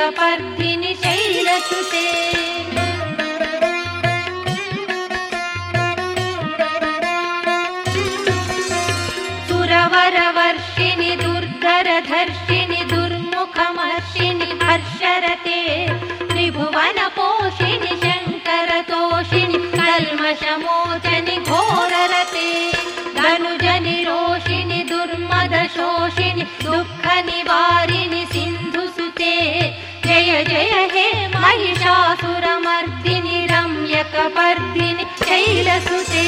रम्यकपर्दिनि शैलसुते सुरवरवर्षिणि दुर्धरधर्षिणि दुर्मुखमर्षिणि हर्षरते त्रिभुवनपोषिणि शङ्करतोषिणि कल्मषमोचनि घोररते धनुजनिरोषिणि दुर्मदशोषिणि दुःखनिवारिणि सिन्धुसुते जय जय हे महिषासुरमर्दिनि रम्यकपर्दिनि शैलसुते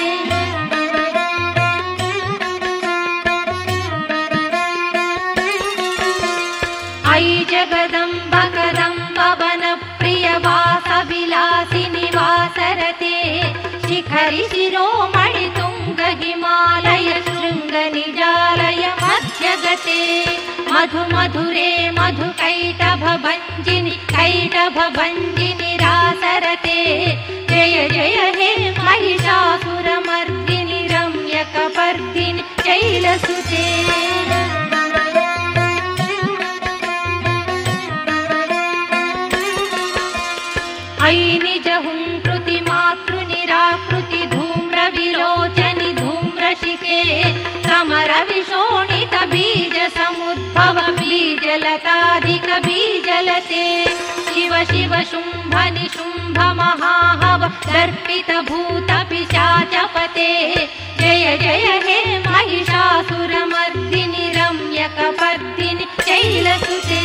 अयि जगदम्ब कदम्ब वनप्रिय वासविलासिनि वासरते शिखरि शिरोमणि तुंग हिमालय शृङ्गनिजालय मध्यगते मधु मधुरे मधु कैटभभञ्जिनि रासरते जय जय हे महिषासुरमर्दिनि रम्यकपर्दिनि शैलसुते अयि निजहुङ्कृति मातृनिराकृति धूम्रविलोचनि धूम्रशिखे समरविशोणित बीजसमुद्भव बीजलताधिक बीजलते शिव शिव शुम्भ निशुम्भ महाहव दर्पित भूत पिशाचपते जय जय हे महिषासुरमर्दिनि रम्यकपर्दिनि शैलसुते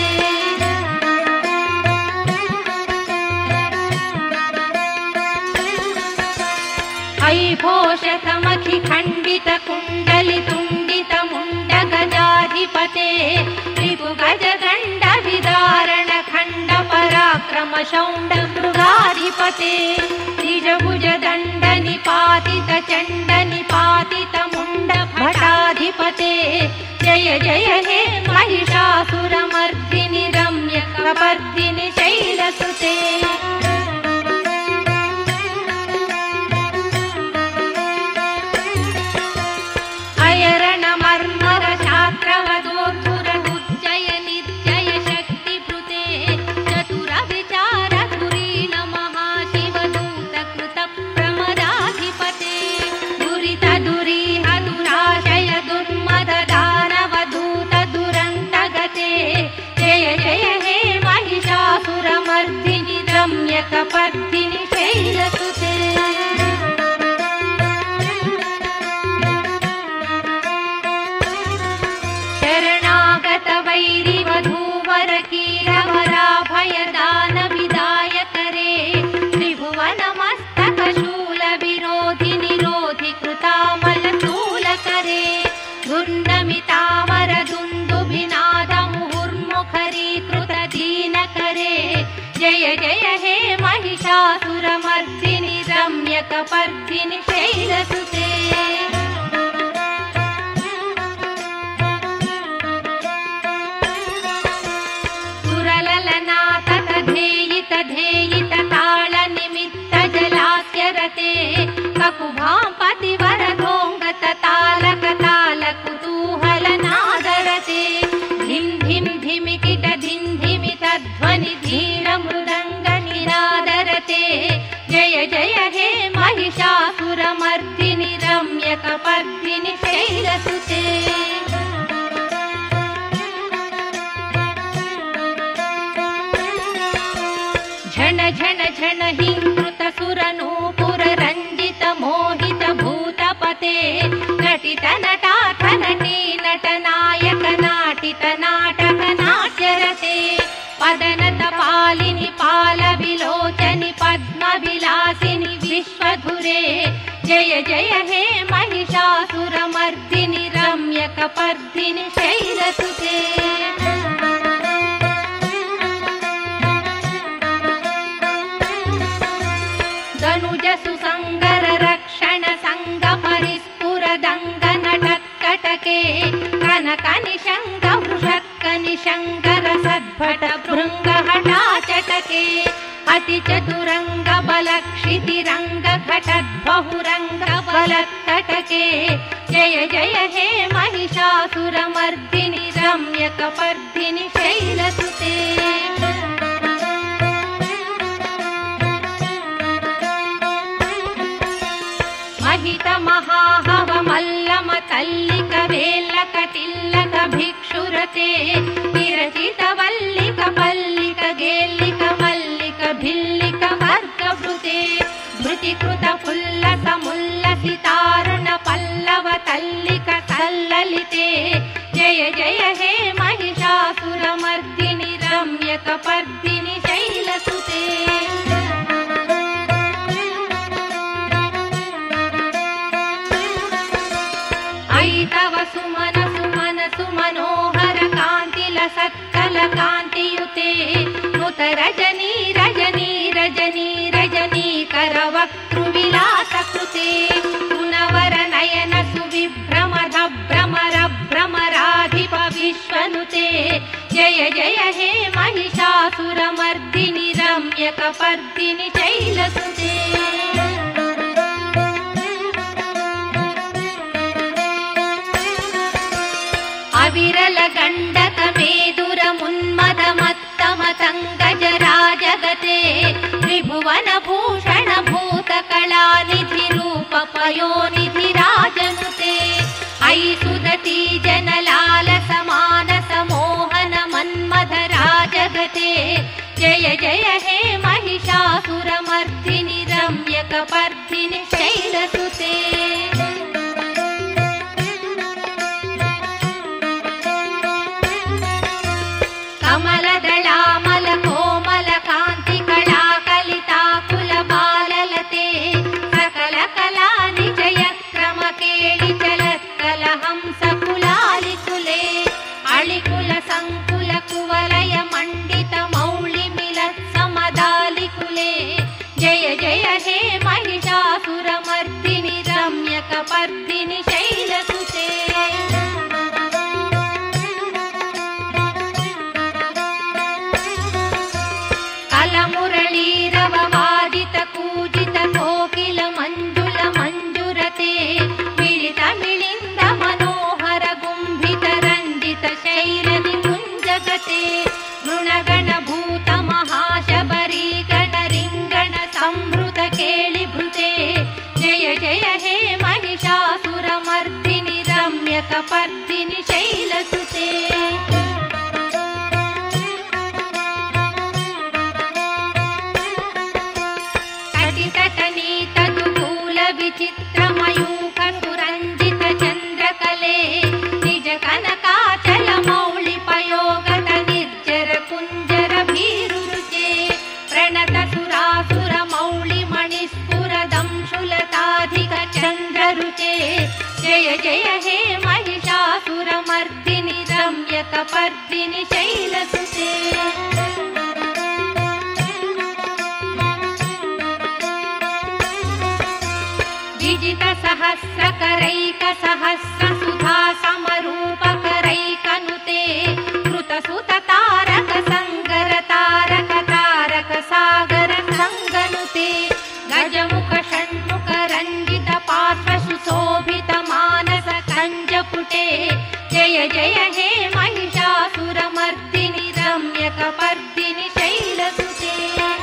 अयि भोषकमखि खण्डित कुण्डलि तुण्डित मुण्ड गजाधिपते रिपुगज दण्ड विदारण खण्ड पराक्रम शौण्ड मृगाधिपते निजभुज दण्ड निपातित चण्ड निपातित मुण्ड भटाधिपते जय जय हे महिषासुरमर्दिनि रम्यकपर्दिनि शैलसुते अयरणमर्मर शास्त्रवदोद्धुरदुज्जय निर्जय शक्तिभृते चतुर विचार धुरीण महाशिवदूत कृत प्रमदाधिपते दुरित दुरीह दुराशय दुर्मद दानवदूत दुरन्तगते जय जय हे महिषासुरमर्दिनि रम्यकपर्दिनि शैलसुते वैरिवधूवर कीरवराभय दान विदायकरे त्रिभुवनमस्तक शूल विरोधि निरोधि कृतामल शूलकरे दुर्नमितामर दुन्दुभिनाद मुहुर्मुखरीकृत दीनकरे जय जय हे महिषासुरमर्दिनि रम्यकपर्दिनि शैलसुते धेयित ताल निमित्त जलास्यरते ककुभां पतिवरधोङ्गत तालक ताल कुतूहल नादरते धिं धिं धिमिकिट धिं धिमित ध्वनि धीर मृदङ्ग निनादरते जय जय हे महिषासुरमर्दिनि रम्यकपर्दिनि शैलसुते झण झण झण हिंकृत सुरनूपुर रंजित मोहित भूतपते नटित नटाथ नटी नटनायक नाटित नाटक नाट्यरते पदनत पालिनि पाल विलोचनि पद्म विलासिनि विश्वधुरे जय जय हे महिषासुरमर्दिनि रम्यकपर्दिनि शैलसुते धनुज सुसंगर रक्षण संग परिस्फुर दंग नटत्कटके कनक निशंग वृषत्क निशंकर सद्भट भृंग हटाचटके अति चतुरंग बलक्षितिरंग घटद्बहुरंग बलत्कटके जय जय हे महिषासुरमर्दिनि रम्यकपर्दिनि शैलसुते ಮಹಾಹವ ಮಲ್ಲಮ ತಲ್ಲಿಕ ವೇಲ್ಲಕ ಟಿಲ್ಲಕ ಭಿಕ್ಷುರತೆ ವಿರಚಿತ ವಲ್ಲಿಕ ಪಲ್ಲಿಕ ಗೇಲ್ಲಿಕ ಮಲ್ಲಿಕ ಭಿಲ್ಲಿಕ ವರ್ಗಭೃತೆ ಧೃತಿಕೃತ ಪುಲ್ಲಸ ಮುಲ್ಲಸಿತಾರುಣ ಪಲ್ಲವ ತಲ್ಲಿಕ ಸಲ್ಲಲಿತೆ ಜಯ ಜಯ ಹೇ ಮಹಿಷಾಸುರಮರ್ದಿನಿ ರಮ್ಯಕಪರ್ದಿನಿ ಶೈಲಸುತೆ ಐತವ ಸುಮನ ಸುಮನ ಸುಮನೋಹರ ಕಾಂತಿಲ ಸತ್ಕಲ ಕಾಂತಿಯುತೆ ನುತ ರಜನಿ ರಜನಿ ರಜನಿ ರಜನೀಕರ ವಕ್ತೃ ವಿಲಾಸ ಕೃತೆ ಪುನವರ ನಯನ ಸುವಿಭ್ರಮದ ಭ್ರಮರ ಭ್ರಮರಾಧಿಪ ವಿಶ್ವನುತೆ ಜಯ ಜಯ ಹೇ ಮಹಿಷಾಸುರಮರ್ದಿನಿ ರಮ್ಯಕಪರ್ದಿನಿ ಶೈಲಸುತೆ ಅವಿರಲ ಗಂಡಕ ಮೇದುರ ಮುನ್ಮದ ಮತ್ತಮ ತಂಗಜರಾಜಗತೆ ತ್ರಿಭುವನ ಭೂಷಣ ಭೂತ ಕಳಾನಿಧಿ ರೂಪ ಪಯೋನಿಧಿ ರಾಜನುತೆ ಐಸುದತಿ ಜನಲಾಲ ಸಮಾನಸ ಮೋಹನ ಮನ್ಮಧ ರಾಜಗತೆ ಜಯ ಜಯ ಹೇ ಮಹಿಷಾಸುರಮರ್ದಿನಿ ರಮ್ಯಕಪರ್ದಿನಿ ಶೈಲಸುತೆ ಕಮಲದಳಾಮಲ ಕೋಮಲ ಕಾಂತಿ ಕಳಾ ಕಲಿತಾಕುಲ ಬಾಲಲತೆ ಸಕಲ ಕಲಾ ನಿಜಯ ಕ್ರಮ ಕೇಳಿ ಚಲತ್ಕಲ ಹಂಸ ಕುಲಾಲಿ ಕುಲೆ ಅಳಿಕುಲ ಸಂಕುಲ ಕುವಲಯ ಮಂಡಿತ ಮೌಳಿ ಮಿಲತ್ ಸಮದಾಲಿ ಕುಲೆ ಜಯ ಜಯ ಹೇ ಮಹಿಷಾಸುರಮರ್ದಿನಿ ರಮ್ಯಕಪರ್ದಿನಿ ಶೈಲಸುತೆ ಮುರಳೀರವ ವಾದಿತ ಕೂಜಿತ ಕೋಕಿಲ ಮಂಜುಳ ಮಂಜುರತೆ ಮಿಳಿತ ಮಿಳಿಂದ ಮನೋಹರ ಗುಂಭಿತ ರಂಜಿತ ಶೈಲದಿ ಮುಂಜಗತೆ ಮೃಣಗಣ ಭೂತ ಮಹಾಶಬರಿ ಗಣ ರಿಂಗಣ ಸಂಭೃತ ಕೇಳಿ ಭೃತೆ ಜಯ ಜಯ ಹೇ ಮಹಿಷಾಸುರಮರ್ದಿನಿ ರಮ್ಯಕಪರ್ದಿನಿ ಶೈಲಸುತೆ ವಿಚಿತ್ರಮಯೂಖ ಸುರಂಜಿತ ಚಂದ್ರಕಲೆ ನಿಜ ಕನಕಾಚಲ ಮೌಳಿ ಪಯೋಗತ ನಿರ್ಜರ ಕುಂಜರ ಭೀರುರುಚೆ ಪ್ರಣತ ಸುರಾಸುರ ಮೌಳಿ ಮಣಿಸ್ಫುರ ದಂಶುಲತಾಧಿಕ ಚಂದ್ರರುಚೆ ಜಯ ಜಯ ಹೇ ಮಹಿಷಾಸುರಮರ್ದಿನಿ ರಮ್ಯಕಪರ್ದಿನಿ ಶೈಲಸುತೆ ವಿಜಿತ ಸಹಸ್ರಕರೈಕ ಸಹಸ್ರ ಸುಧಾ ಸಮರೂಪಕರೈಕನುತೆ ಕೃತ ಸುತ ತಾರಕ ಸಂಗರ ತಾರಕ ತಾರಕ ಸಾಗರ ಸಂಗನುತೆ ಗಜಮುಖ ಷಣ್ಮುಖ ರಂಜಿತ ಪಾರ್ಶ್ವ ಸುಶೋಭಿತ ಮಾನಸ ಕಂಜಪುಟೆ ಜಯ ಜಯ ಹೇ ಮಹಿಷಾಸುರಮರ್ದಿನಿ ರಮ್ಯಕಪರ್ದಿನಿ ಶೈಲಸುತೆ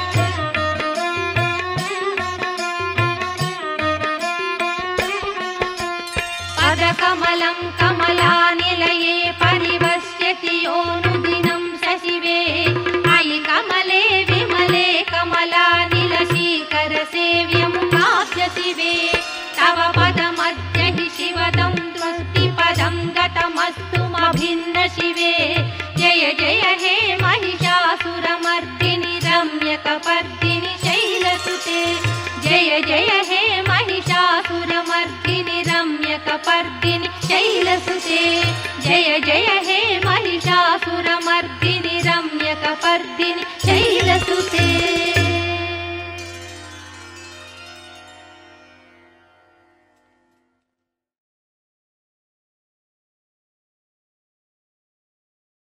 ಕಮಲಂ ಕಮಲಾನಿಲಯೇ ಪರಿವಶ್ಯತಿ ಯೋನುದಿನಂ ಶಶಿವೆ ಅಯಿ ಕಮಲೆ ವಿಮಲೆ ಕಮಲಾನಿಲಶೀಕರ ಸೇವ್ಯ ಮುಖಾಭ್ಯ ಶಿವೆ ತವ ಪದ ಮಧ್ಯ ಹಿ ಶಿವದಂ ದೃಷ್ಟಿ ಪದಂ ಗತಮಸ್ತುಮಭಿನ್ನ ಶಿವೆ ಜಯ ಜಯ ಹೇ ಮಹಿಷಾಸುರಮರ್ದಿನಿ ರಮ್ಯಕಪರ್ದಿನಿ ಶೈಲಸುತೆ ಜಯ ಜಯ ಹೇ ಮಹಿಷಾಸುರಮರ್ದಿನಿ ರಮ್ಯಕಪರ್ದಿನಿ ಶೈಲಸುತೆ ಜಯ ಜಯ ಹೇ ಮಹಿಷಾಸುರಮರ್ದಿನಿ ರಮ್ಯಕಪರ್ದಿನಿ ಶೈಲಸುತೆ